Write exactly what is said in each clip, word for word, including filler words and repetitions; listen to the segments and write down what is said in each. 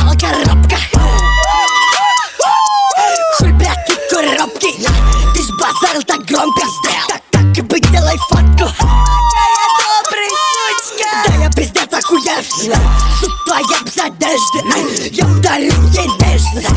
ебал коробка. Хуй, блядь, ты коробки. Ты ж базарил так громко. Так, так и быть, делай фотку. Добрый сучка. Да я пиздец охуевший. Суд твоя без одежды. Я ударю ей нежно.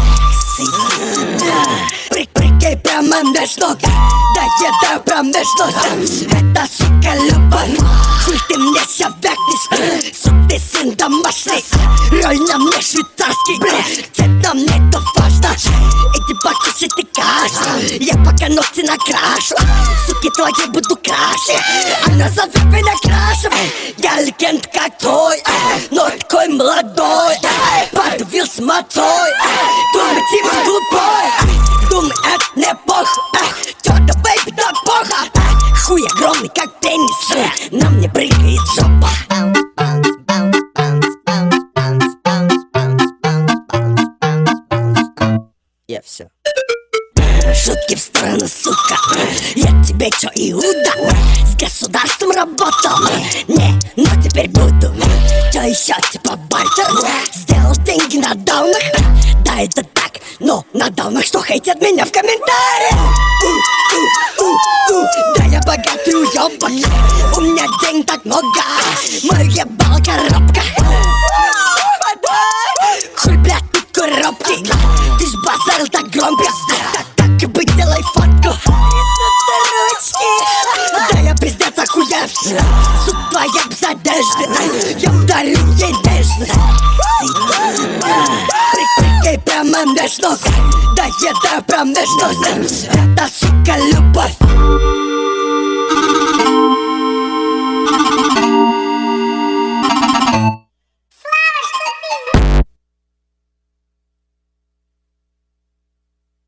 Прикрикай прямо меж ног. Да еда прям меж ног. Это, сука, любовь. Хуй ты мне ща вякнешь. Сукный сын домашний. Роль на мне швейцарский. Где-то мне то важно. Иди покушай ты кашу. Я пока ногти накрашу. Суки твои буду краше. Она зовет меня крашем. Я легенд как твой, но такой молодой. Подвил с мотой. Думай, типа глупой. Думай, это не похуй. Тёрда, бэйби, да похуй. Хуй огромный, как теннис. На мне прыгает жопа. Я все. Шутки в сторону, сука. Я тебе чё, Иуда? С государством работал? Не, но теперь буду. Чё ещё, типа бартер? Сделал деньги на даунах? Да, это так, но на даунах что хейтят меня в комментариях? У, у, у, у. Да я богатый уёбок. У меня денег так много. Мой ебал коробка. Хуй, блядь, ты коробки. Ты ж базарил так громко. Так, так и быть, делай фотку. Да я пиздец охуевший. Суд твоя без одежды. Я ударю ей нежно. Прикрикай прямо меж ног. Да еда прям меж ног. Это, сука, любовь.